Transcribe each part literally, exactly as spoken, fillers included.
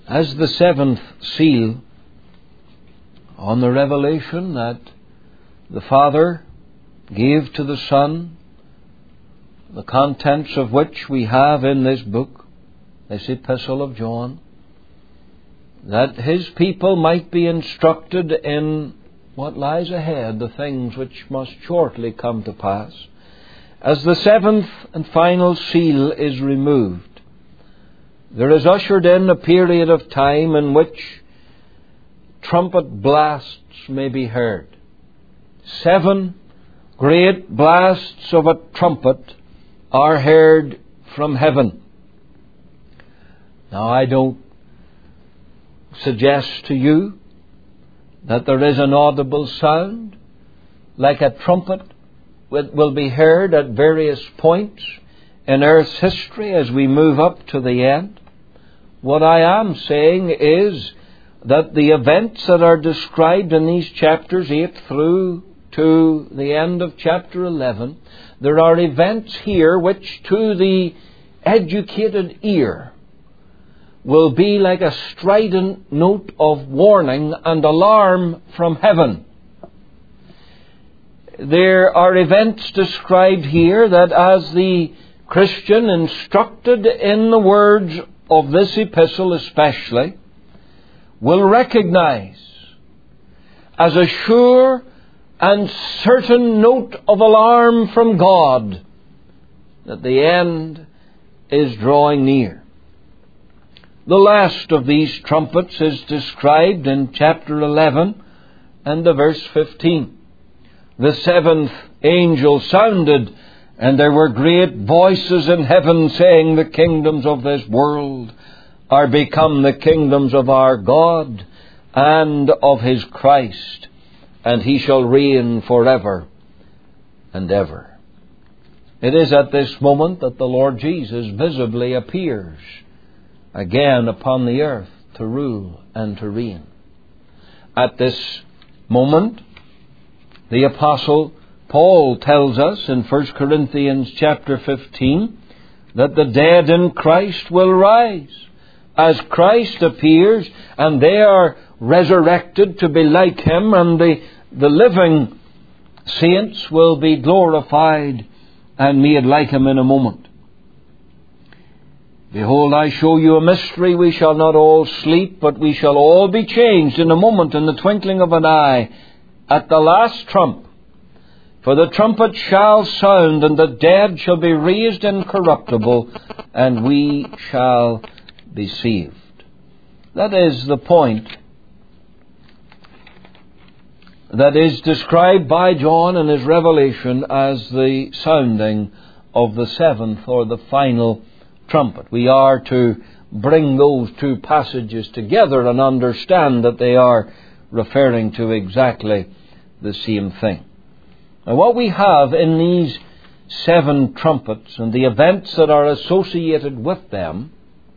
As the seventh seal on the revelation that the Father gave to the Son, the contents of which we have in this book, this epistle of John, that his people might be instructed in what lies ahead, the things which must shortly come to pass. As the seventh and final seal is removed, there is ushered in a period of time in which trumpet blasts may be heard. Seven great blasts of a trumpet are heard from heaven. Now, I don't suggest to you that there is an audible sound like a trumpet will be heard at various points in Earth's history as we move up to the end. What I am saying is that the events that are described in these chapters eight through to the end of chapter eleven, there are events here which to the educated ear will be like a strident note of warning and alarm from heaven. There are events described here that as the Christian, instructed in the words of this epistle especially, will recognize as a sure and certain note of alarm from God that the end is drawing near. The last of these trumpets is described in chapter eleven and the verse fifteen. The seventh angel sounded, and there were great voices in heaven saying, the kingdoms of this world are become the kingdoms of our God and of His Christ, and He shall reign forever and ever. It is at this moment that the Lord Jesus visibly appears again upon the earth to rule and to reign. At this moment, the Apostle Paul tells us in First Corinthians chapter fifteen that the dead in Christ will rise as Christ appears, and they are resurrected to be like Him, and the, the living saints will be glorified and made like Him in a moment. Behold, I show you a mystery. We shall not all sleep, but we shall all be changed in a moment, in the twinkling of an eye, at the last trump. For the trumpet shall sound, and the dead shall be raised incorruptible, and we shall be saved. That is the point that is described by John in his revelation as the sounding of the seventh or the final trumpet. We are to bring those two passages together and understand that they are referring to exactly the same thing. Now, what we have in these seven trumpets and the events that are associated with them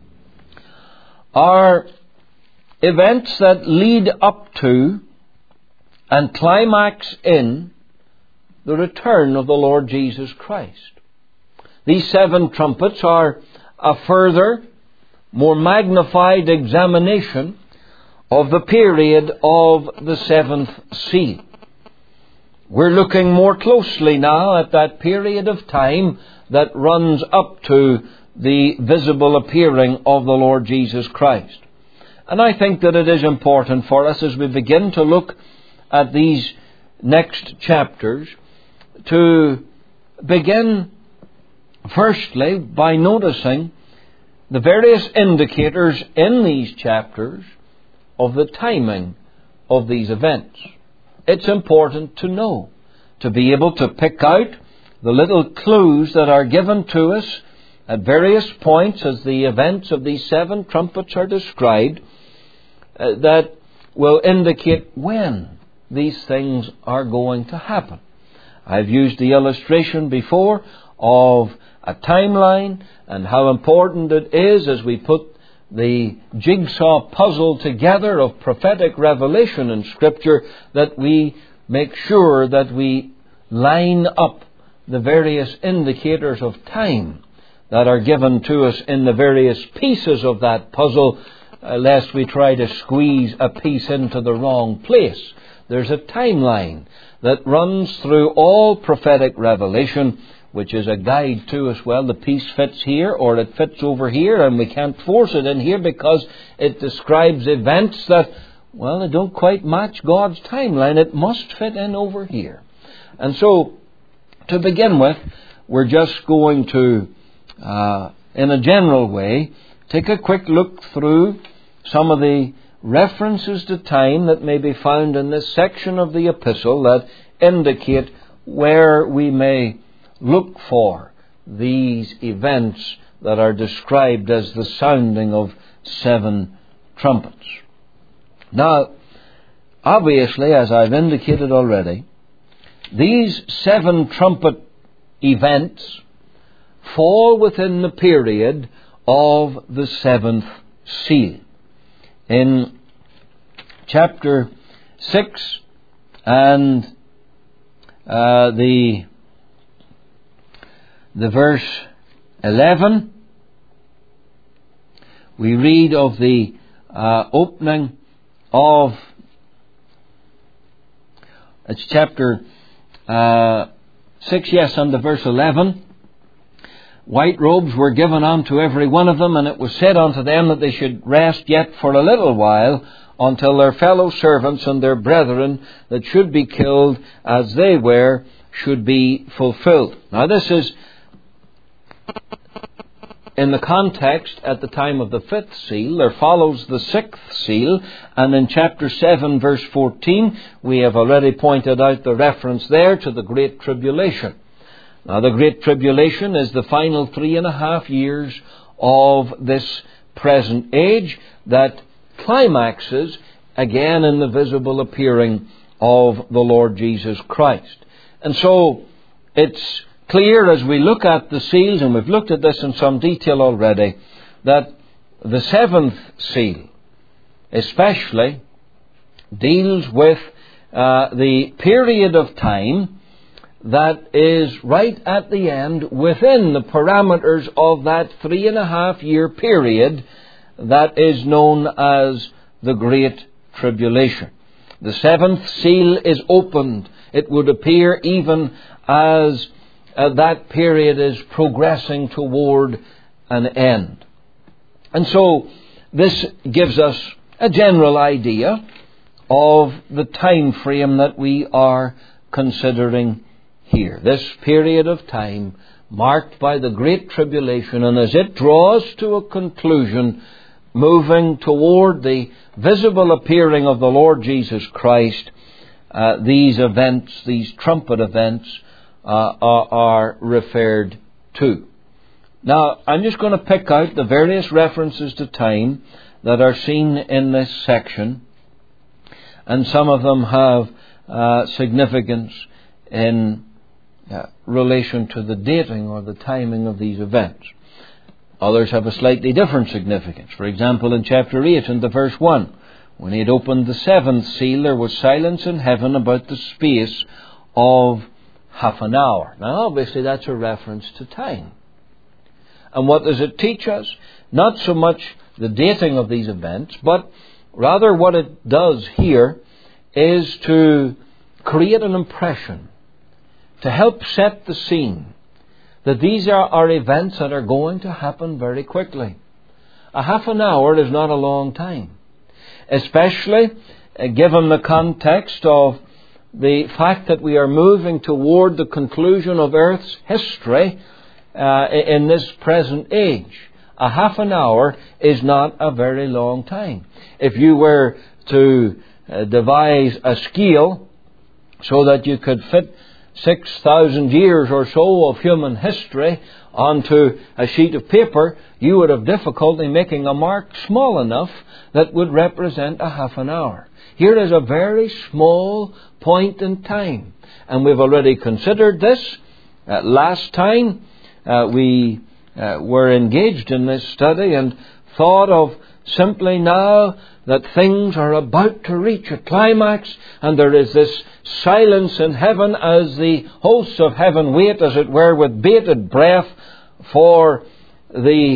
are events that lead up to and climax in the return of the Lord Jesus Christ. These seven trumpets are a further, more magnified examination of the period of the seventh seal. We're looking more closely now at that period of time that runs up to the visible appearing of the Lord Jesus Christ. And I think that it is important for us as we begin to look at these next chapters to begin firstly by noticing the various indicators in these chapters of the timing of these events. It's important to know, to be able to pick out the little clues that are given to us at various points as the events of these seven trumpets are described, uh, that will indicate when these things are going to happen. I've used the illustration before of a timeline and how important it is as we put the jigsaw puzzle together of prophetic revelation in Scripture that we make sure that we line up the various indicators of time that are given to us in the various pieces of that puzzle uh, lest we try to squeeze a piece into the wrong place. There's a timeline that runs through all prophetic revelation, which is a guide to us. Well, the piece fits here or it fits over here, and we can't force it in here because it describes events that, well, they don't quite match God's timeline. It must fit in over here. And so, to begin with, we're just going to, uh, in a general way, take a quick look through some of the references to time that may be found in this section of the epistle that indicate where we may look for these events that are described as the sounding of seven trumpets. Now, obviously, as I've indicated already, these seven trumpet events fall within the period of the seventh seal. In chapter six and uh, the the verse eleven, we read of the uh, opening of, it's chapter uh, six, yes, and the verse eleven. White robes were given unto every one of them, and it was said unto them that they should rest yet for a little while, until their fellow servants and their brethren that should be killed as they were should be fulfilled. Now this is in the context at the time of the fifth seal. There follows the sixth seal, and in chapter seven verse fourteen we have already pointed out the reference there to the Great Tribulation. Now the Great Tribulation is the final three and a half years of this present age that climaxes again in the visible appearing of the Lord Jesus Christ. And so it's clear as we look at the seals, and we've looked at this in some detail already, that the seventh seal especially deals with uh, the period of time that is right at the end within the parameters of that three and a half year period that is known as the Great Tribulation. The seventh seal is opened, it would appear, even as uh, that period is progressing toward an end. And so this gives us a general idea of the time frame that we are considering here. This period of time marked by the Great Tribulation, and as it draws to a conclusion, moving toward the visible appearing of the Lord Jesus Christ, uh, these events, these trumpet events, uh, are, are referred to. Now, I'm just going to pick out the various references to time that are seen in this section, and some of them have uh, significance in uh, relation to the dating or the timing of these events. Others have a slightly different significance. For example, in chapter eight and the verse one, when he had opened the seventh seal, there was silence in heaven about the space of half an hour. Now, obviously, that's a reference to time. And what does it teach us? Not so much the dating of these events, but rather what it does here is to create an impression, to help set the scene, that these are, are events that are going to happen very quickly. A half an hour is not a long time, especially uh, given the context of the fact that we are moving toward the conclusion of Earth's history uh, in this present age. A half an hour is not a very long time. If you were to uh, devise a scale so that you could fit six thousand years or so of human history onto a sheet of paper, you would have difficulty making a mark small enough that would represent a half an hour. Here is a very small point in time, and we've already considered this. Uh, last time uh, we uh, were engaged in this study and thought of simply now that things are about to reach a climax, and there is this silence in heaven as the hosts of heaven wait, as it were, with bated breath for the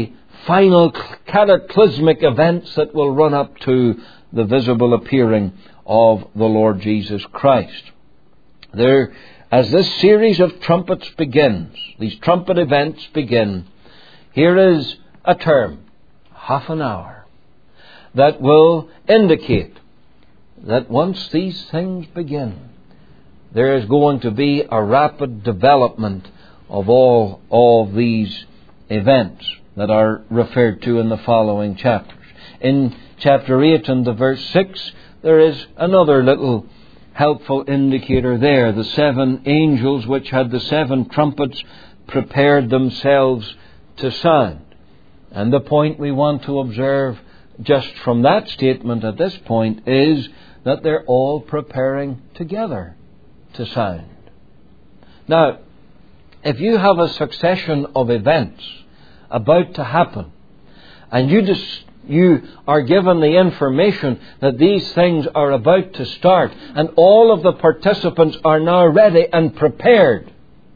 final cataclysmic events that will run up to the visible appearing of the Lord Jesus Christ. There, as this series of trumpets begins, these trumpet events begin, here is a term, half an hour, that will indicate that once these things begin, there is going to be a rapid development of all of these events that are referred to in the following chapters. In chapter eight and the verse six, there is another little helpful indicator there. The seven angels which had the seven trumpets prepared themselves to sound. And the point we want to observe just from that statement at this point is that they're all preparing together to sound. Now, if you have a succession of events about to happen, and you just you are given the information that these things are about to start, and all of the participants are now ready and prepared,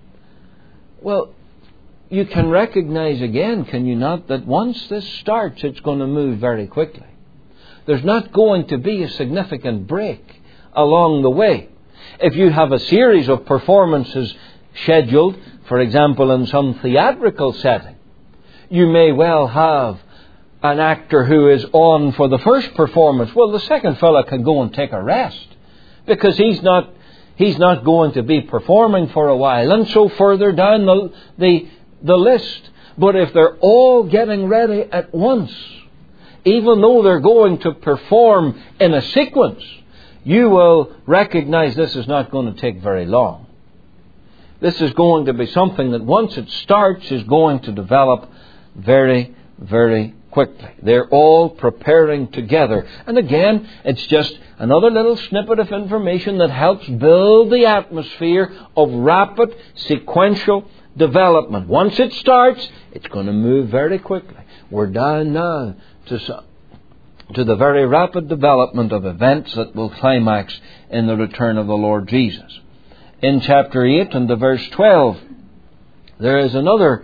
well, you can recognize again, can you not, that once this starts, it's going to move very quickly. There's not going to be a significant break along the way. If you have a series of performances scheduled, for example, in some theatrical setting, you may well have an actor who is on for the first performance. Well, the second fella can go and take a rest because he's not he's not going to be performing for a while, and so further down the the, the list. But if they're all getting ready at once, even though they're going to perform in a sequence, you will recognize this is not going to take very long. This is going to be something that once it starts is going to develop very, very quickly. They're all preparing together. And again, it's just another little snippet of information that helps build the atmosphere of rapid, sequential development. Once it starts, it's going to move very quickly. We're down now to some, to the very rapid development of events that will climax in the return of the Lord Jesus. In chapter eight and the verse twelve, there is another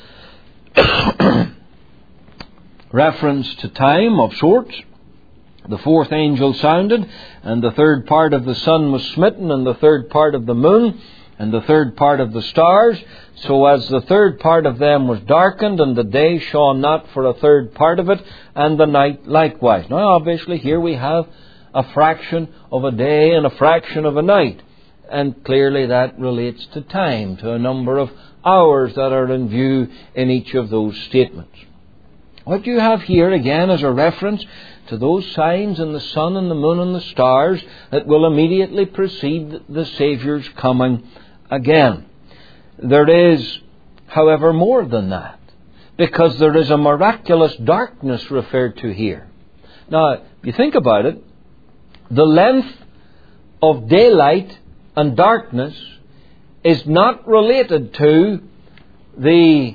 reference to time of sorts. The fourth angel sounded, and the third part of the sun was smitten, and the third part of the moon, and the third part of the stars. So as the third part of them was darkened, and the day shone not for a third part of it, and the night likewise. Now obviously here we have a fraction of a day and a fraction of a night. And clearly that relates to time, to a number of hours that are in view in each of those statements. What you have here again is a reference to those signs in the sun and the moon and the stars that will immediately precede the Saviour's coming again. There is, however, more than that, because there is a miraculous darkness referred to here. Now, if you think about it, the length of daylight and darkness is not related to the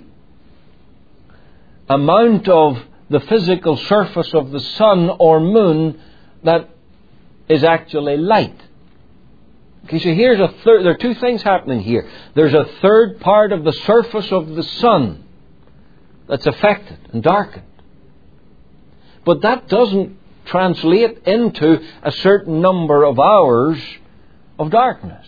amount of the physical surface of the sun or moon that is actually light. Okay, so here's a third, there are two things happening here. There's a third part of the surface of the sun that's affected and darkened. But that doesn't translate into a certain number of hours of darkness.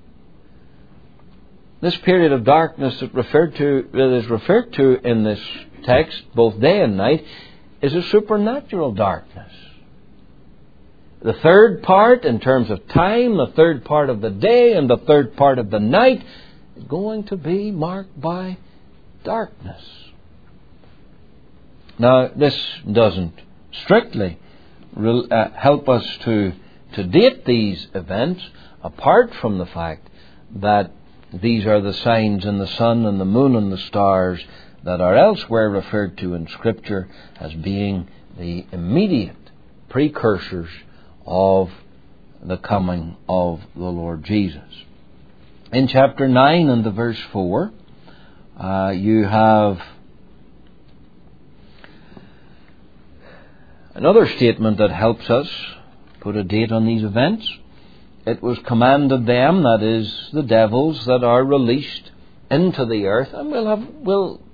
This period of darkness that referred to that is referred to in this text, both day and night, is a supernatural darkness. The third part, in terms of time, the third part of the day and the third part of the night, is going to be marked by darkness. Now, this doesn't strictly uh, help us to, to date these events, apart from the fact that these are the signs in the sun and the moon and the stars that are elsewhere referred to in Scripture as being the immediate precursors of the coming of the Lord Jesus. In chapter nine and the verse four, uh, you have another statement that helps us put a date on these events. It was commanded them, that is, the devils that are released into the earth, and we'll have, we'll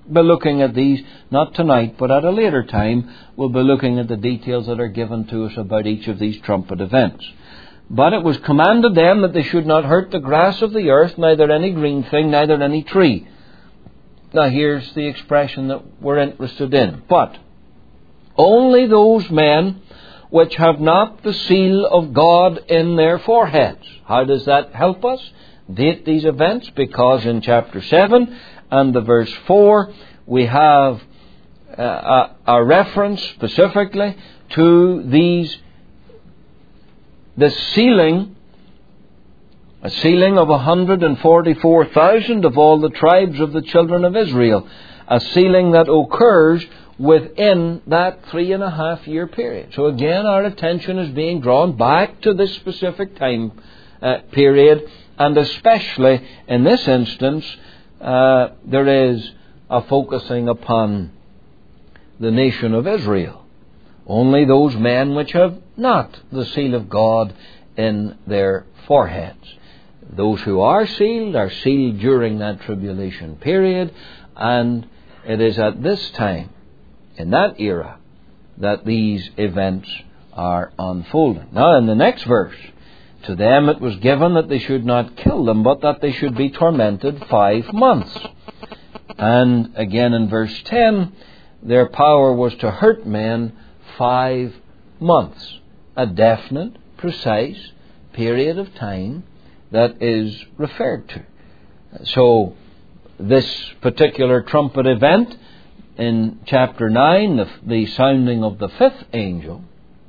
be looking at these, not tonight, but at a later time. We'll be looking at the details that are given to us about each of these trumpet events. But it was commanded them that they should not hurt the grass of the earth, neither any green thing, neither any tree. Now here's the expression that we're interested in. But only those men which have not the seal of God in their foreheads. How does that help us date these events? Because in chapter seven and the verse four, we have uh, a, a reference specifically to these, the sealing, a sealing of one hundred forty-four thousand of all the tribes of the children of Israel. A sealing that occurs within that three and a half year period. So again, our attention is being drawn back to this specific time uh, period, and especially in this instance, uh, there is a focusing upon the nation of Israel. Only those men which have not the seal of God in their foreheads. Those who are sealed are sealed during that tribulation period, and it is at this time, in that era, that these events are unfolding. Now in the next verse, to them it was given that they should not kill them, but that they should be tormented five months. And again in verse ten, their power was to hurt men five months. A definite, precise period of time that is referred to. So this particular trumpet event in chapter nine, the, the sounding of the fifth angel,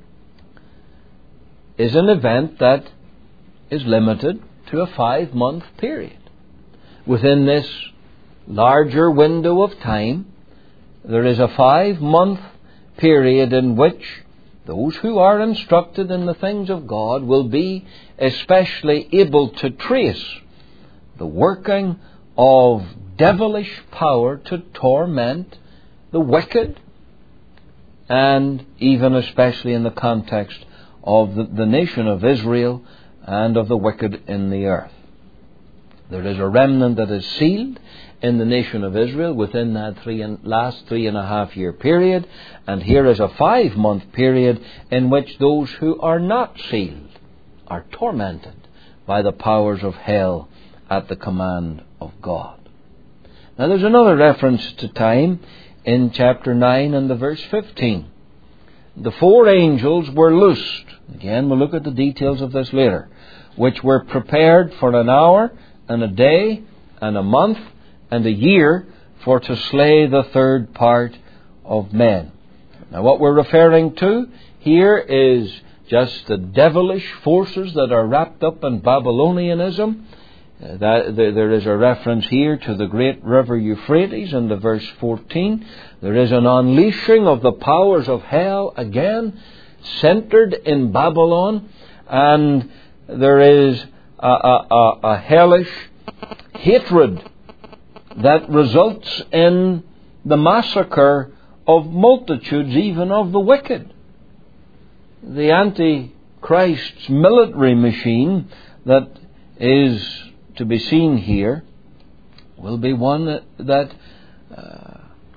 is an event that is limited to a five-month period. Within this larger window of time, there is a five-month period in which those who are instructed in the things of God will be especially able to trace the working of devilish power to torment the wicked, and even especially in the context of the, the nation of Israel and of the wicked in the earth. There is a remnant that is sealed in the nation of Israel within that three and, last three and a half year period, and here is a five month period in which those who are not sealed are tormented by the powers of hell at the command of God. Now there's another reference to time in chapter nine and the verse fifteen. The four angels were loosed. Again, we'll look at the details of this later. Which were prepared for an hour and a day and a month and a year for to slay the third part of men. Now what we're referring to here is just the devilish forces that are wrapped up in Babylonianism. Uh, that, there is a reference here to the great river Euphrates in the verse fourteen. There is an unleashing of the powers of hell again, centered in Babylon, and there is a, a, a, a hellish hatred that results in the massacre of multitudes, even of the wicked. The Antichrist's military machine that is to be seen here will be one that, that uh,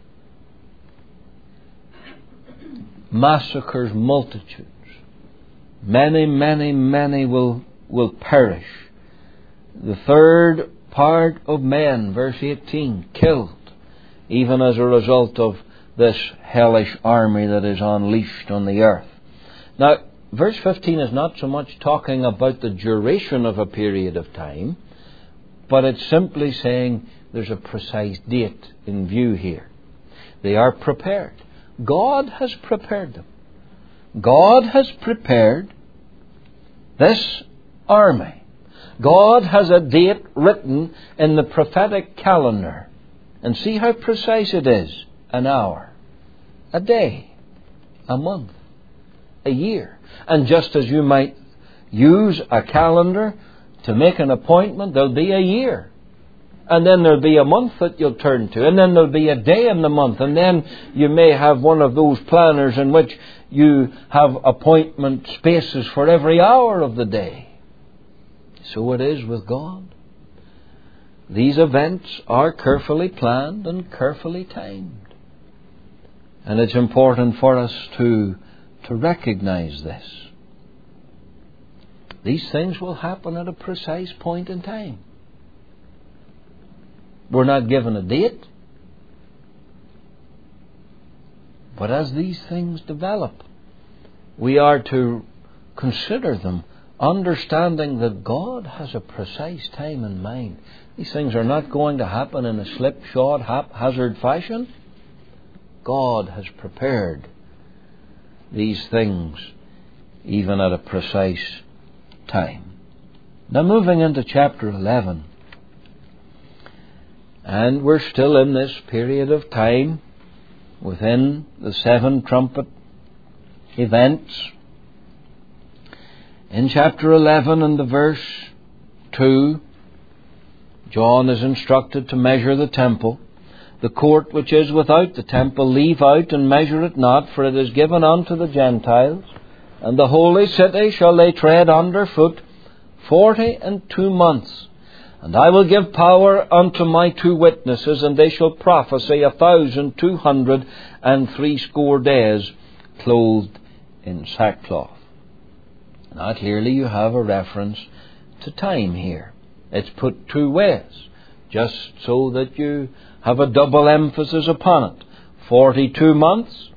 massacres multitudes. Many, many, many will, will perish. The third part of men, verse eighteen, killed, even as a result of this hellish army that is unleashed on the earth. Now, verse fifteen is not so much talking about the duration of a period of time, but it's simply saying there's a precise date in view here. They are prepared. God has prepared them. God has prepared this army. God has a date written in the prophetic calendar. And see how precise it is. An hour, a day, a month, a year. And just as you might use a calendar to make an appointment, there'll be a year. And then there'll be a month that you'll turn to. And then there'll be a day in the month. And then you may have one of those planners in which you have appointment spaces for every hour of the day. So it is with God. these events are carefully planned and carefully timed. And it's important for us to, to recognize this. These things will happen at a precise point in time. We're not given a date. But as these things develop, we are to consider them, understanding that God has a precise time in mind. These things are not going to happen in a slipshod, haphazard fashion. God has prepared these things even at a precise time. Now moving into chapter eleven. And we're still in this period of time within the seven trumpet events. In chapter eleven and the verse two, John is instructed to measure the temple. The court which is without the temple leave out and measure it not, for it is given unto the Gentiles. And the holy city shall they tread under foot forty and two months. And I will give power unto my two witnesses, and they shall prophesy a thousand two hundred and threescore days, clothed in sackcloth. Now clearly you have a reference to time here. It's put two ways, just so that you have a double emphasis upon it. Forty-two months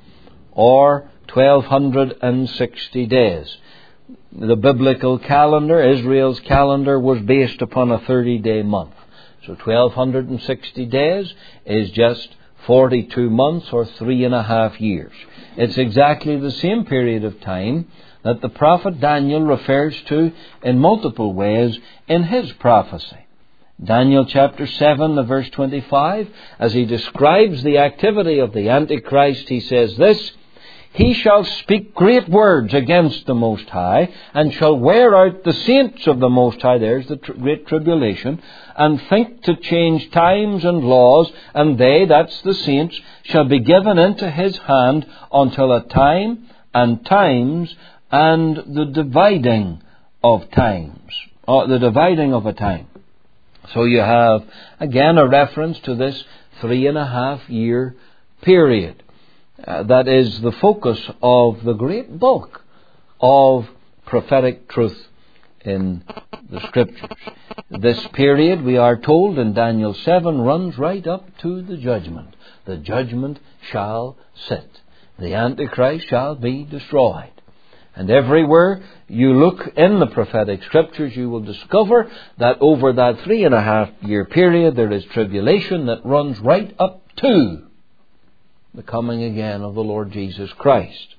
or twelve hundred and sixty days. The biblical calendar, Israel's calendar, was based upon a thirty-day month. So twelve hundred and sixty days is just forty-two months or three and a half years. It's exactly the same period of time that the prophet Daniel refers to in multiple ways in his prophecy. Daniel chapter seven, the verse twenty-five, as he describes the activity of the Antichrist, he says this: He shall speak great words against the Most High, and shall wear out the saints of the Most High, there's the tr- great tribulation, and think to change times and laws, and they, that's the saints, shall be given into his hand until a time and times and the dividing of times, or the dividing of a time. So you have, again, a reference to this three and a half year period. Uh, that is the focus of the great bulk of prophetic truth in the Scriptures. This period, we are told in Daniel seven, runs right up to the judgment. The judgment shall sit. The Antichrist shall be destroyed. And everywhere you look in the prophetic Scriptures, you will discover that over that three and a half year period, there is tribulation that runs right up to the coming again of the Lord Jesus Christ.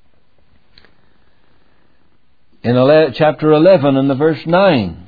In chapter eleven and the verse nine,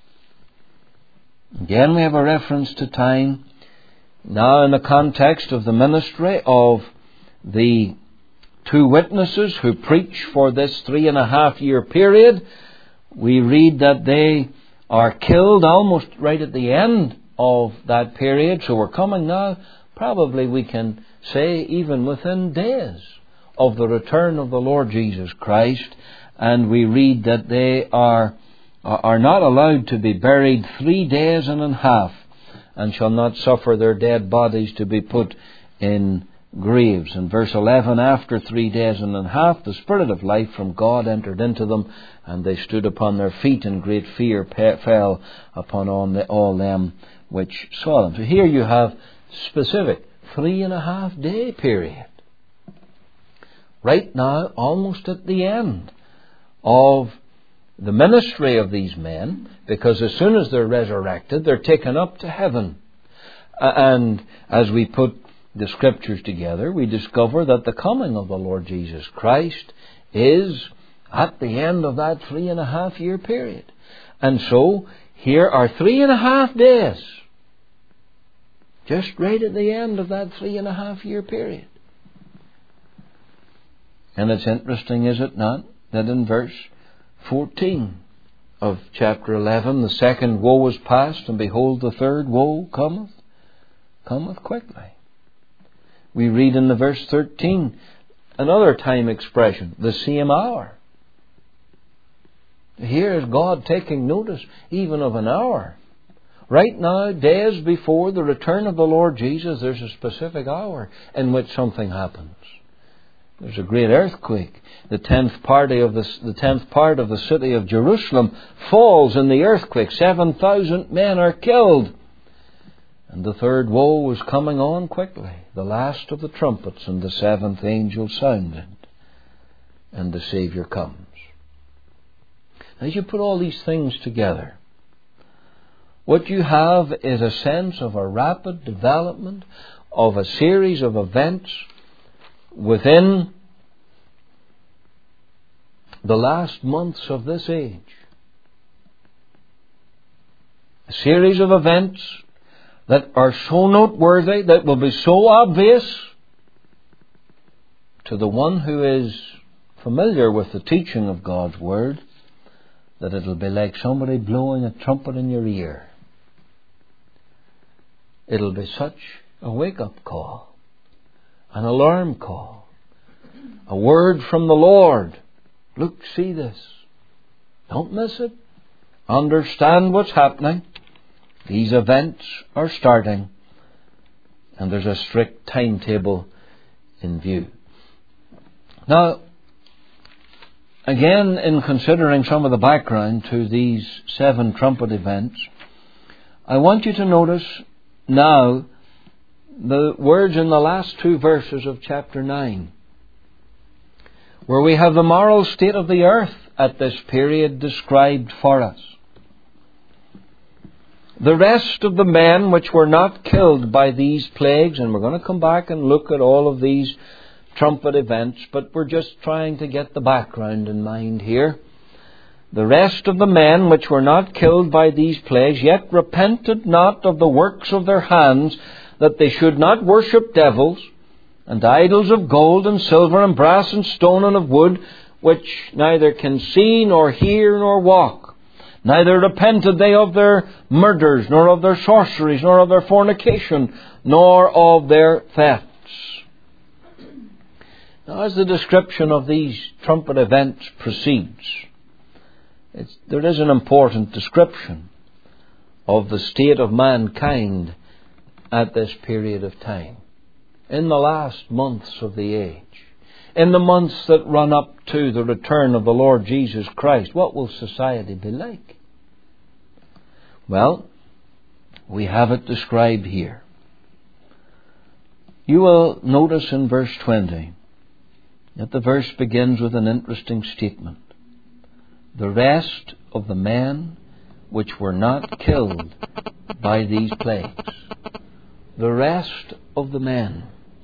again we have a reference to time. Now in the context of the ministry of the two witnesses who preach for this three and a half year period, we read that they are killed almost right at the end of that period. So we're coming now, probably we can say even within days of the return of the Lord Jesus Christ, and we read that they are are not allowed to be buried three days and a half, and shall not suffer their dead bodies to be put in graves. In verse eleven, after three days and a half, the Spirit of life from God entered into them, and they stood upon their feet, and great fear fell upon all, the, all them which saw them. So here you have specific three and a half day period. Right now, almost at the end of the ministry of these men, because as soon as they're resurrected, they're taken up to heaven. And as we put the Scriptures together, we discover that the coming of the Lord Jesus Christ is at the end of that three and a half year period. And so, here are three and a half days, just right at the end of that three and a half year period. And it's interesting, is it not, that in verse fourteen of chapter eleven, the second woe is past, and behold, the third woe cometh, cometh quickly. We read in the verse thirteen another time expression, the same hour. Here is God taking notice even of an hour Right now, days before the return of the Lord Jesus, there's a specific hour in which something happens. There's a great earthquake. The tenth party of the, the tenth part of the city of Jerusalem falls in the earthquake. Seven thousand men are killed. And the third woe is coming on quickly. The last of the trumpets, and the seventh angel sounded, and the Saviour comes. As you put all these things together, what you have is a sense of a rapid development of a series of events within the last months of this age. A series of events that are so noteworthy, that will be so obvious to the one who is familiar with the teaching of God's Word, that it'll be like somebody blowing a trumpet in your ear. It'll be such a wake-up call, an alarm call, a word from the Lord. Look, see this. Don't miss it. Understand what's happening. These events are starting, and there's a strict timetable in view. Now, again, in considering some of the background to these seven trumpet events, I want you to notice now the words in the last two verses of chapter nine, where we have the moral state of the earth at this period described for us. The rest of the men which were not killed by these plagues, and we're going to come back and look at all of these trumpet events, but we're just trying to get the background in mind here. The rest of the men which were not killed by these plagues yet repented not of the works of their hands, that they should not worship devils, and idols of gold and silver and brass and stone and of wood, which neither can see nor hear nor walk. Neither repented they of their murders, nor of their sorceries, nor of their fornication, nor of their thefts. Now, as the description of these trumpet events proceeds, it's, there is an important description of the state of mankind at this period of time. In the last months of the age, in the months that run up to the return of the Lord Jesus Christ, what will society be like? Well, we have it described here. You will notice in verse twenty that the verse begins with an interesting statement. The rest of the men which were not killed by these plagues. The rest of the men.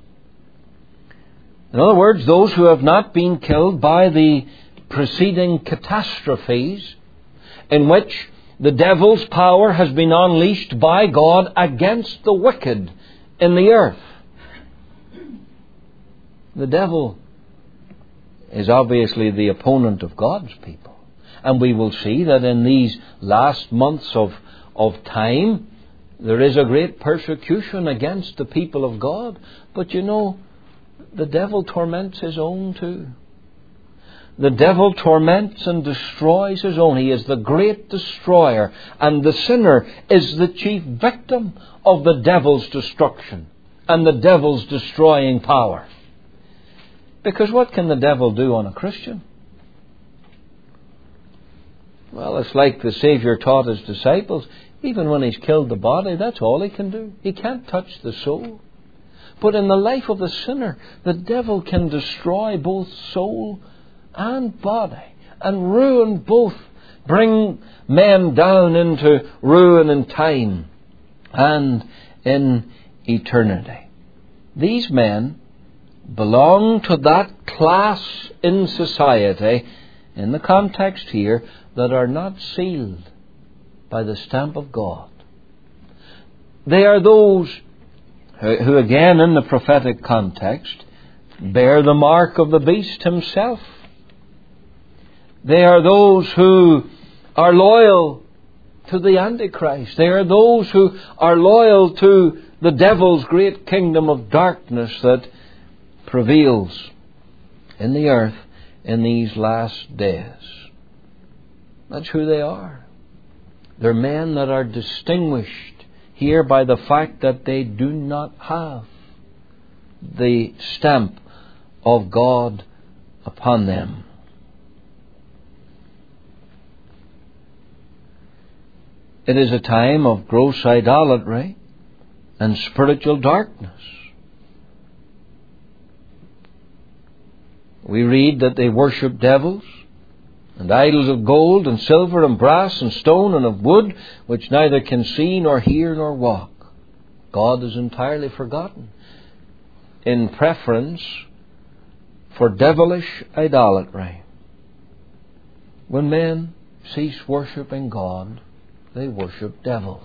In other words, those who have not been killed by the preceding catastrophes in which the devil's power has been unleashed by God against the wicked in the earth. The devil is obviously the opponent of God's people. And we will see that in these last months of, of time, there is a great persecution against the people of God. But you know, the devil torments his own too. The devil torments and destroys his own. He is the great destroyer, and the sinner is the chief victim of the devil's destruction and the devil's destroying power. Because what can the devil do on a Christian? Well, it's like the Saviour taught his disciples. Even when he's killed the body, that's all he can do. He can't touch the soul. But in the life of the sinner, the devil can destroy both soul and body, and ruin both, bring men down into ruin in time and in eternity. These men belong to that class in society, in the context here, that are not sealed by the stamp of God. They are those who, who again in the prophetic context, bear the mark of the beast himself. They are those who are loyal to the Antichrist. They are those who are loyal to the devil's great kingdom of darkness that prevails in the earth in these last days. That's who they are. They're men that are distinguished here by the fact that they do not have the stamp of God upon them. It is a time of gross idolatry and spiritual darkness. We read that they worship devils and idols of gold and silver and brass and stone and of wood, which neither can see nor hear nor walk. God is entirely forgotten in preference for devilish idolatry. When men cease worshipping God, they worship devils.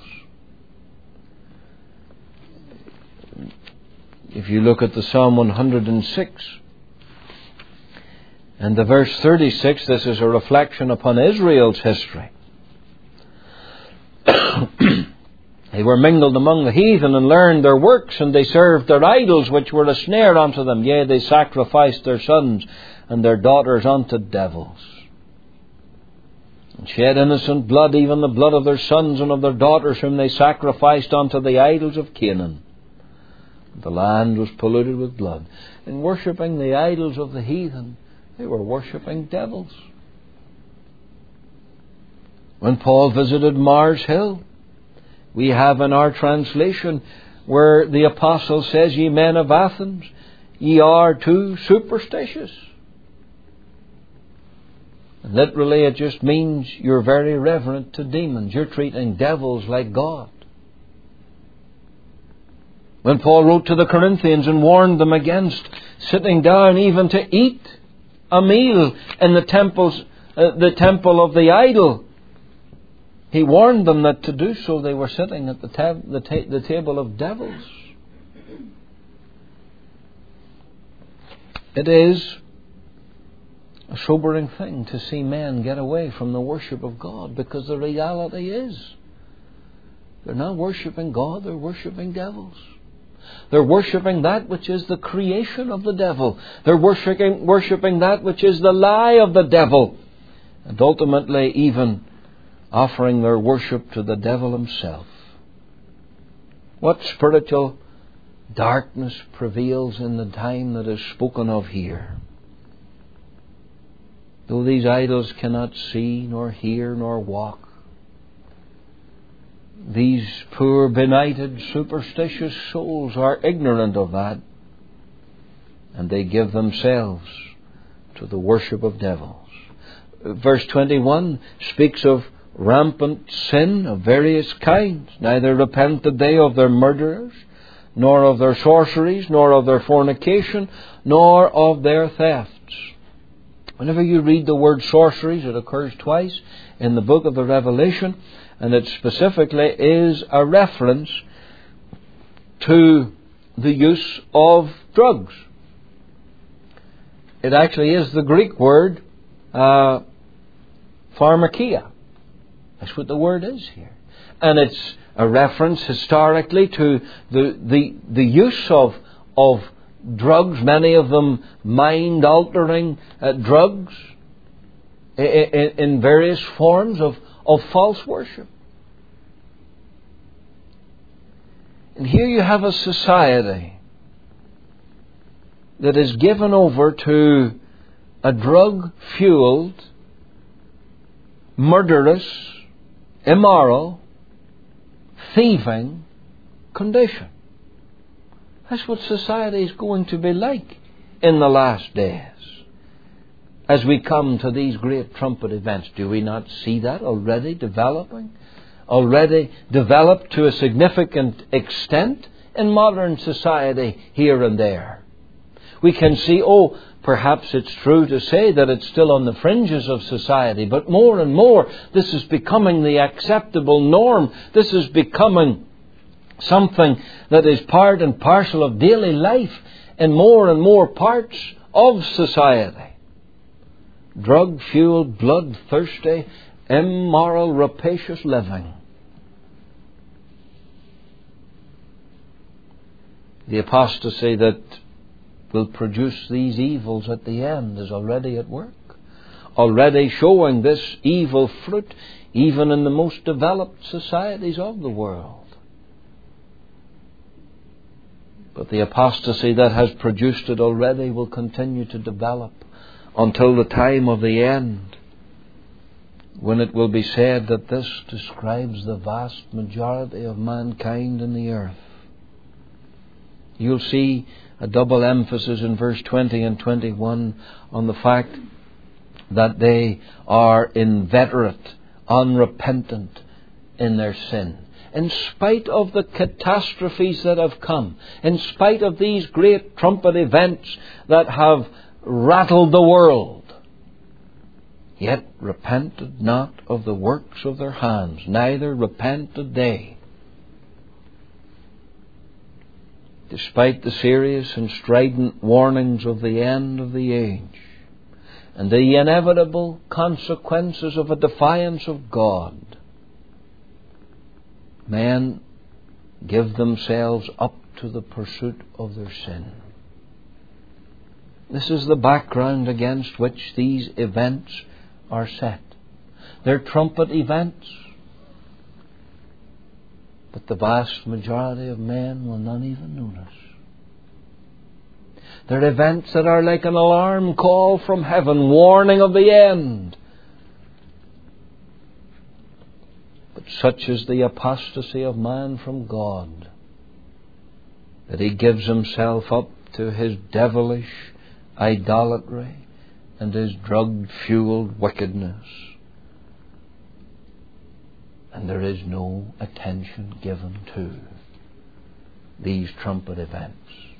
If you look at the Psalm one hundred six and the verse thirty-six, this is a reflection upon Israel's history. They were mingled among the heathen and learned their works, and they served their idols, which were a snare unto them. Yea, they sacrificed their sons and their daughters unto devils, and shed innocent blood, even the blood of their sons and of their daughters, whom they sacrificed unto the idols of Canaan. The land was polluted with blood. In worshipping the idols of the heathen, they were worshipping devils. When Paul visited Mars Hill, we have in our translation where the apostle says, "Ye men of Athens, ye are too superstitious." And literally it just means you're very reverent to demons. You're treating devils like God. When Paul wrote to the Corinthians and warned them against sitting down even to eat a meal in the temples, uh, the temple of the idol, he warned them that to do so they were sitting at the, tab- the, ta- the table of devils. It is a sobering thing to see men get away from the worship of God, because the reality is they're not worshipping God, they're worshipping devils. They're worshipping that which is the creation of the devil. They're worshipping, worshipping that which is the lie of the devil. And ultimately even offering their worship to the devil himself. What spiritual darkness prevails in the time that is spoken of here? Though these idols cannot see, nor hear, nor walk, these poor, benighted, superstitious souls are ignorant of that, and they give themselves to the worship of devils. Verse twenty-one speaks of rampant sin of various kinds. Neither repented they of their murderers, nor of their sorceries, nor of their fornication, nor of their thefts. Whenever you read the word sorceries, it occurs twice in the book of the Revelation, and it specifically is a reference to the use of drugs. It actually is the Greek word uh, pharmakia. That's what the word is here. And it's a reference historically to the the, the use of of drugs, many of them mind-altering uh, drugs, in, in various forms of, of false worship. And here you have a society that is given over to a drug-fueled, murderous, immoral, thieving condition. That's what society is going to be like in the last days. As we come to these great trumpet events, do we not see that already developing? Already developed to a significant extent in modern society here and there. We can see, oh, perhaps it's true to say that it's still on the fringes of society, but more and more this is becoming the acceptable norm. This is becoming something that is part and parcel of daily life in more and more parts of society. Drug-fueled, bloodthirsty, immoral, rapacious living. The apostasy that will produce these evils at the end is already at work. already showing this evil fruit even in the most developed societies of the world. But the apostasy that has produced it already will continue to develop until the time of the end, when it will be said that this describes the vast majority of mankind in the earth. You'll see a double emphasis in verse twenty and twenty-one on the fact that they are inveterate, unrepentant in their sin. In spite of the catastrophes that have come, in spite of these great trumpet events that have rattled the world, yet repented not of the works of their hands, neither repented they. Despite the serious and strident warnings of the end of the age, and the inevitable consequences of a defiance of God, men give themselves up to the pursuit of their sin. This is the background against which these events are set. They're trumpet events, but the vast majority of men will not even notice. They're events that are like an alarm call from heaven, warning of the end. But such is the apostasy of man from God, that he gives himself up to his devilish idolatry and his drug-fueled wickedness. And there is no attention given to these trumpet events.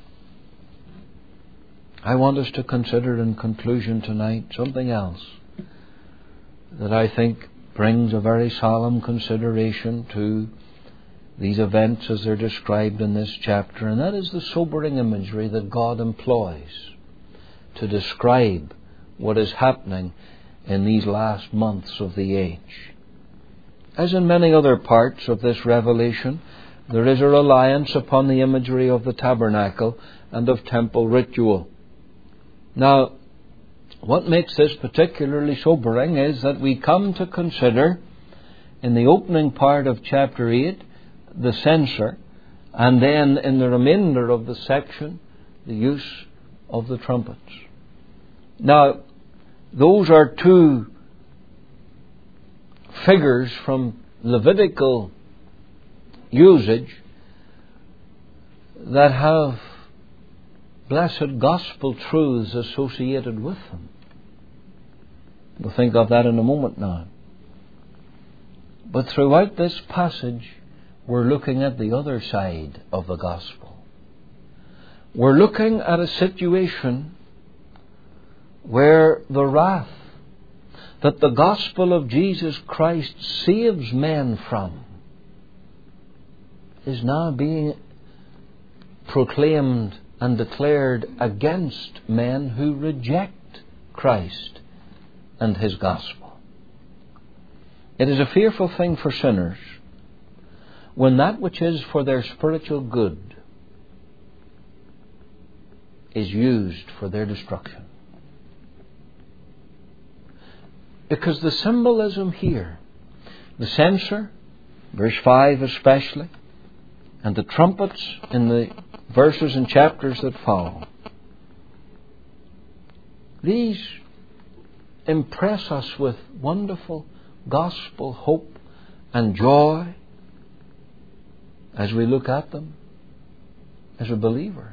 I want us to consider in conclusion tonight something else that I think brings a very solemn consideration to these events as they're described in this chapter, and that is the sobering imagery that God employs to describe what is happening in these last months of the age. As in many other parts of this revelation, there is a reliance upon the imagery of the tabernacle and of temple ritual. Now, what makes this particularly sobering is that we come to consider in the opening part of chapter eight the censer, and then in the remainder of the section the use of the trumpets. Now, those are two figures from Levitical usage that have blessed gospel truths associated with them. We'll think of that in a moment now. But throughout this passage, we're looking at the other side of the gospel. We're looking at a situation where the wrath that the gospel of Jesus Christ saves men from is now being proclaimed and declared against men who reject Christ and His gospel. It is a fearful thing for sinners when that which is for their spiritual good is used for their destruction. Because the symbolism here, the censer, verse five especially, and the trumpets in the verses and chapters that follow, these impress us with wonderful gospel hope and joy as we look at them as a believer.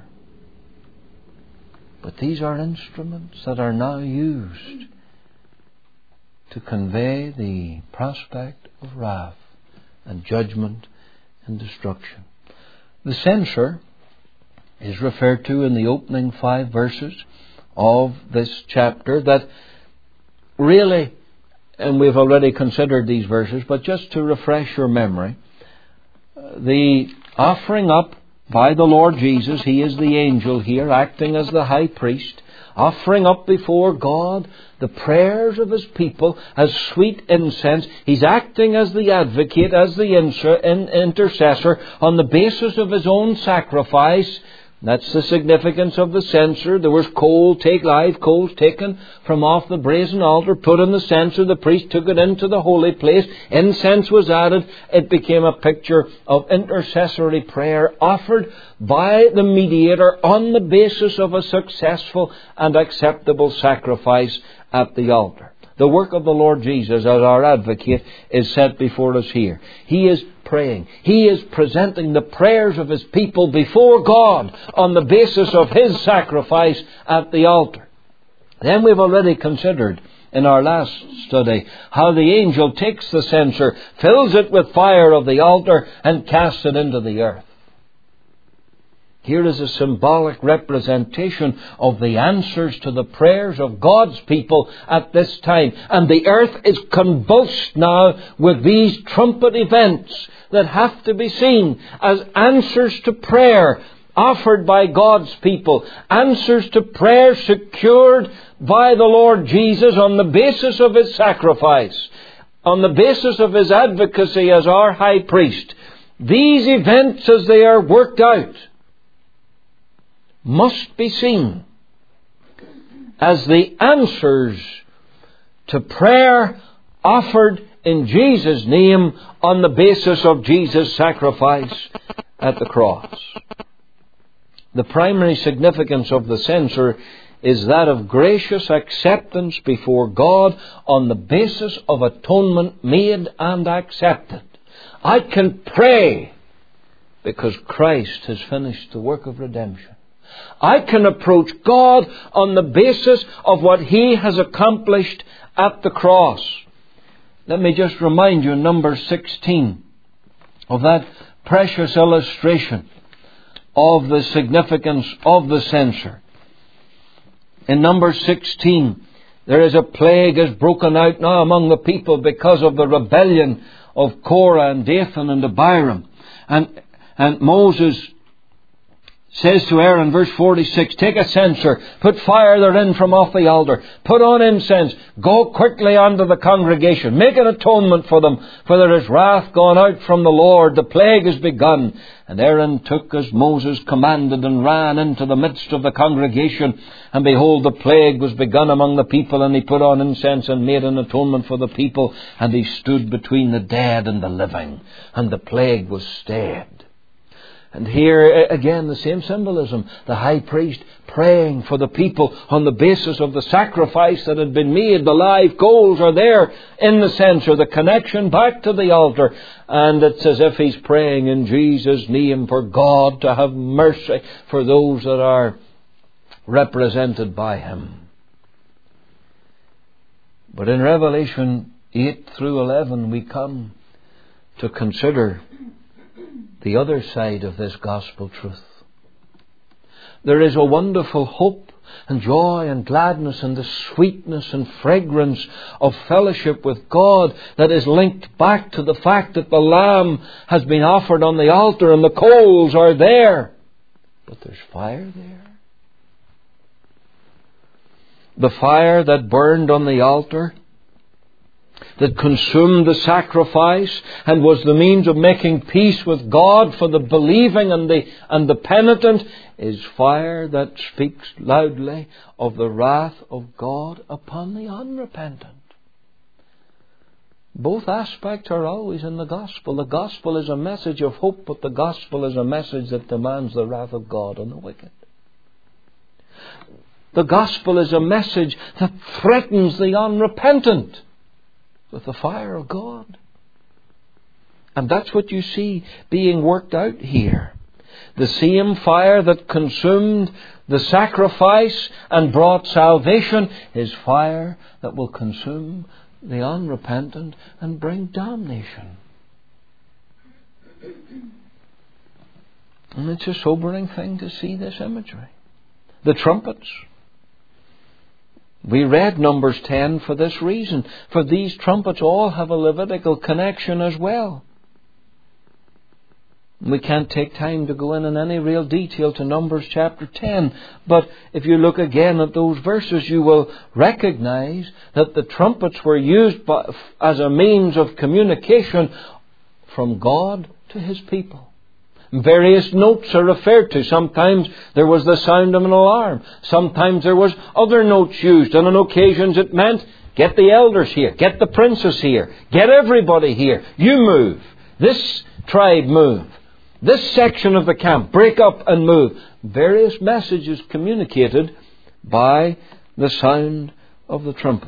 But these are instruments that are now used to convey the prospect of wrath and judgment and destruction. The censer is referred to in the opening five verses of this chapter that really, and we've already considered these verses, but just to refresh your memory, the offering up by the Lord Jesus, He is the angel here acting as the high priest, offering up before God the prayers of His people as sweet incense. He's acting as the advocate, as the intercessor on the basis of His own sacrifice, That's the significance of the censer. There was coal, take live coals taken from off the brazen altar, put in the censer. The priest took it into the holy place. Incense was added. It became a picture of intercessory prayer offered by the mediator on the basis of a successful and acceptable sacrifice at the altar. The work of the Lord Jesus as our advocate is set before us here. He is praying. He is presenting the prayers of His people before God on the basis of His sacrifice at the altar. Then we've already considered in our last study how the angel takes the censer, fills it with fire of the altar, and casts it into the earth. Here is a symbolic representation of the answers to the prayers of God's people at this time. And the earth is convulsed now with these trumpet events that have to be seen as answers to prayer offered by God's people. Answers to prayer secured by the Lord Jesus on the basis of His sacrifice, on the basis of His advocacy as our high priest. These events, as they are worked out, must be seen as the answers to prayer offered in Jesus' name on the basis of Jesus' sacrifice at the cross. The primary significance of the censer is that of gracious acceptance before God on the basis of atonement made and accepted. I can pray because Christ has finished the work of redemption. I can approach God on the basis of what He has accomplished at the cross. Let me just remind you in number sixteen of that precious illustration of the significance of the censer. In number sixteen, there is a plague has broken out now among the people because of the rebellion of Korah and Dathan and Abiram. And, and Moses says to Aaron, verse forty-six, take a censer, put fire therein from off the altar, put on incense, go quickly unto the congregation, make an atonement for them, for there is wrath gone out from the Lord, the plague is begun. And Aaron took as Moses commanded and ran into the midst of the congregation, and behold, the plague was begun among the people, and he put on incense and made an atonement for the people, and he stood between the dead and the living, and the plague was stayed. And here again the same symbolism. The high priest praying for the people on the basis of the sacrifice that had been made. The live coals are there in the censer, the connection back to the altar. And it's as if he's praying in Jesus' name for God to have mercy for those that are represented by Him. But in Revelation eight through eleven we come to consider the other side of this gospel truth. There is a wonderful hope and joy and gladness and the sweetness and fragrance of fellowship with God that is linked back to the fact that the Lamb has been offered on the altar and the coals are there. But there's fire there. The fire that burned on the altar, that consumed the sacrifice and was the means of making peace with God for the believing and the, and the penitent, is fire that speaks loudly of the wrath of God upon the unrepentant. Both aspects are always in the gospel. The gospel is a message of hope, but the gospel is a message that demands the wrath of God on the wicked. The gospel is a message that threatens the unrepentant with the fire of God. And that's what you see being worked out here. The same fire that consumed the sacrifice and brought salvation is fire that will consume the unrepentant and bring damnation. And it's a sobering thing to see this imagery. The trumpets. We read Numbers ten for this reason. For these trumpets all have a Levitical connection as well. We can't take time to go in in any real detail to Numbers chapter ten. But if you look again at those verses, you will recognize that the trumpets were used by, as a means of communication from God to His people. Various notes are referred to. Sometimes there was the sound of an alarm. Sometimes there was other notes used. And on occasions it meant, get the elders here. Get the princes here. Get everybody here. You move. This tribe move. This section of the camp, break up and move. Various messages communicated by the sound of the trumpet.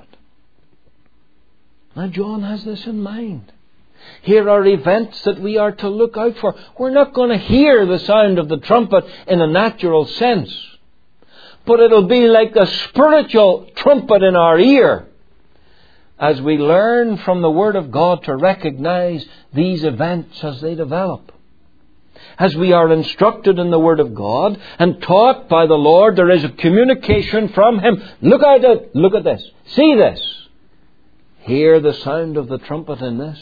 Now John has this in mind. Here are events that we are to look out for. We're not going to hear the sound of the trumpet in a natural sense, but it'll be like a spiritual trumpet in our ear as we learn from the Word of God to recognize these events as they develop. As we are instructed in the Word of God and taught by the Lord, there is a communication from Him. Look at it. Look at this. See this. Hear the sound of the trumpet in this.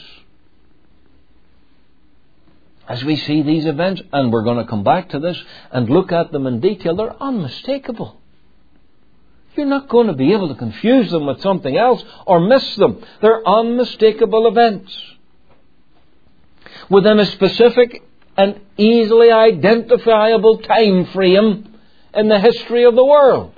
As we see these events, and we're going to come back to this and look at them in detail, they're unmistakable. You're not going to be able to confuse them with something else or miss them. They're unmistakable events within a specific and easily identifiable time frame in the history of the world.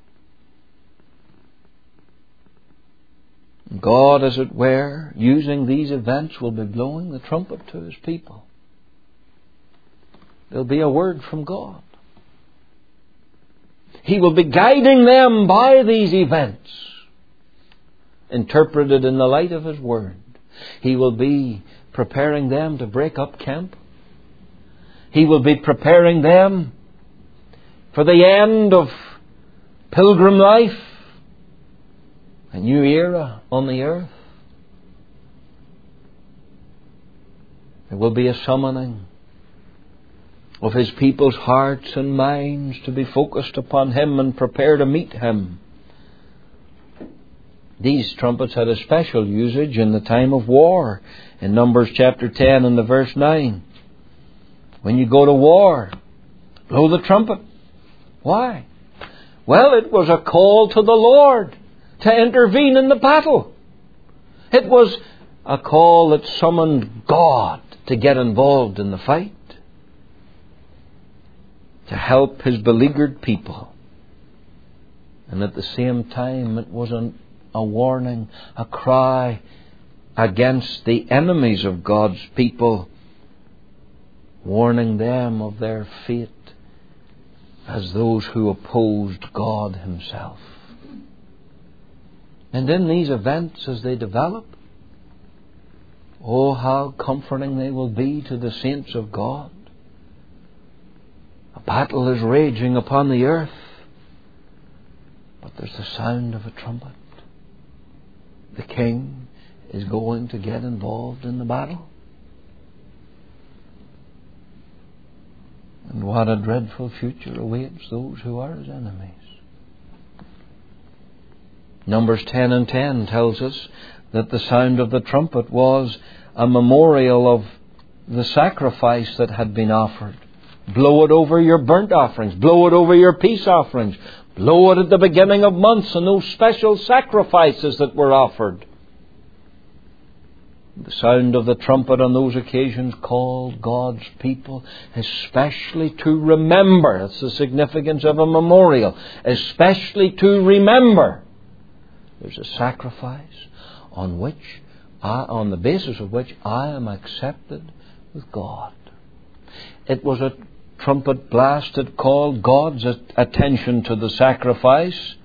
God, as it were, using these events, will be blowing the trumpet to His people. There'll be a word from God. He will be guiding them by these events, interpreted in the light of His Word. He will be preparing them to break up camp. He will be preparing them for the end of pilgrim life, a new era on the earth. There will be a summoning of His people's hearts and minds to be focused upon Him and prepare to meet Him. These trumpets had a special usage in the time of war. In Numbers chapter ten and the verse nine. When you go to war, blow the trumpet. Why? Well, it was a call to the Lord to intervene in the battle. It was a call that summoned God to get involved in the fight, to help His beleaguered people. And at the same time, it was an, a warning, a cry against the enemies of God's people, warning them of their fate as those who opposed God Himself. And in these events as they develop, oh, how comforting they will be to the saints of God. A battle is raging upon the earth, but there's the sound of a trumpet. The King is going to get involved in the battle. And what a dreadful future awaits those who are His enemies. Numbers ten and ten tells us that the sound of the trumpet was a memorial of the sacrifice that had been offered. Blow it over your burnt offerings. Blow it over your peace offerings. Blow it at the beginning of months and those special sacrifices that were offered. The sound of the trumpet on those occasions called God's people especially to remember. That's the significance of a memorial. Especially to remember. There's a sacrifice on which, I, on the basis of which I am accepted with God. It was a trumpet blast that called God's attention to the sacrifice.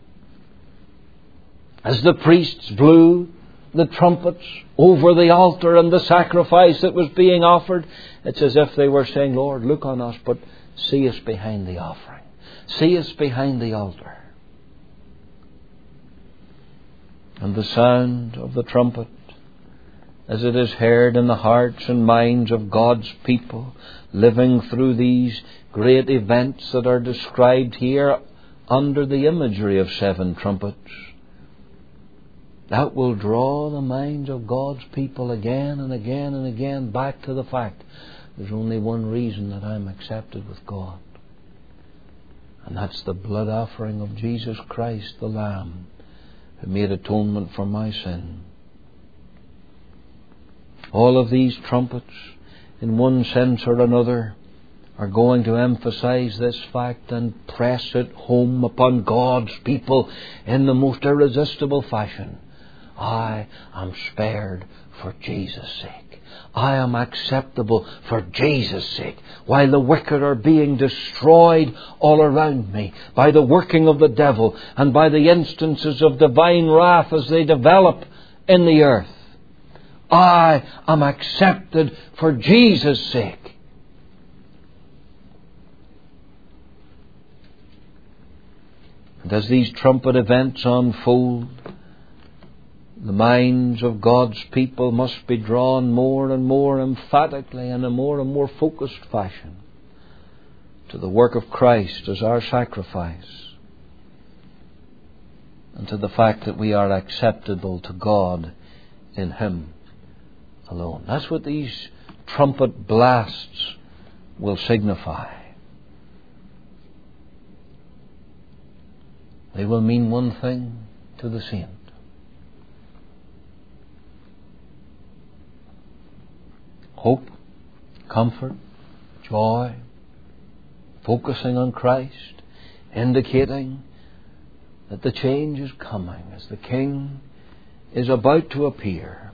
As the priests blew the trumpets over the altar and the sacrifice that was being offered, it's as if they were saying, Lord, look on us, but see us behind the offering. See us behind the altar. And the sound of the trumpet, as it is heard in the hearts and minds of God's people, living through these great events that are described here under the imagery of seven trumpets, that will draw the minds of God's people again and again and again back to the fact there's only one reason that I'm accepted with God. And that's the blood offering of Jesus Christ, the Lamb, who made atonement for my sin. All of these trumpets in one sense or another, are going to emphasize this fact and press it home upon God's people in the most irresistible fashion. I am spared for Jesus' sake. I am acceptable for Jesus' sake. While the wicked are being destroyed all around me by the working of the devil and by the instances of divine wrath as they develop in the earth, I am accepted for Jesus' sake. And as these trumpet events unfold, the minds of God's people must be drawn more and more emphatically in a more and more focused fashion to the work of Christ as our sacrifice, and to the fact that we are acceptable to God in Him alone. That's what these trumpet blasts will signify. They will mean one thing to the saint: hope, comfort, joy, focusing on Christ, indicating that the change is coming as the King is about to appear.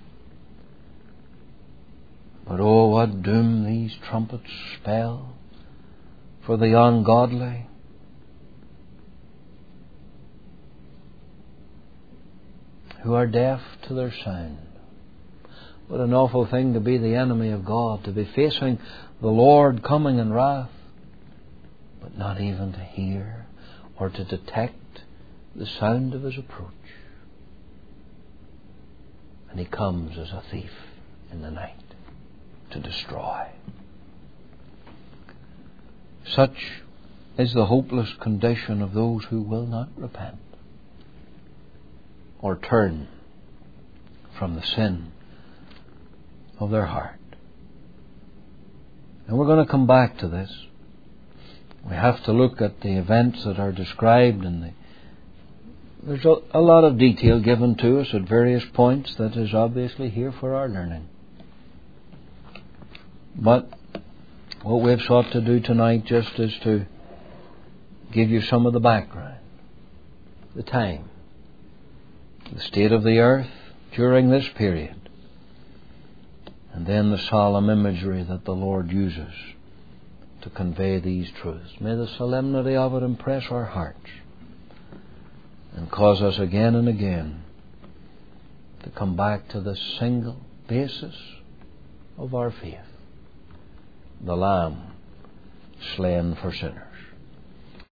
But oh, what doom these trumpets spell for the ungodly, who are deaf to their sound. What an awful thing to be the enemy of God, to be facing the Lord coming in wrath, but not even to hear or to detect the sound of His approach. And He comes as a thief in the night to destroy. Such is the hopeless condition of those who will not repent or turn from the sin of their heart. And we're going to come back to this. We have to look at the events that are described, and the, there's a, a lot of detail given to us at various points that is obviously here for our learning. But what we've sought to do tonight just is to give you some of the background, the time, the state of the earth during this period, and then the solemn imagery that the Lord uses to convey these truths. May the solemnity of it impress our hearts and cause us again and again to come back to the single basis of our faith: the Lamb slain for sinners.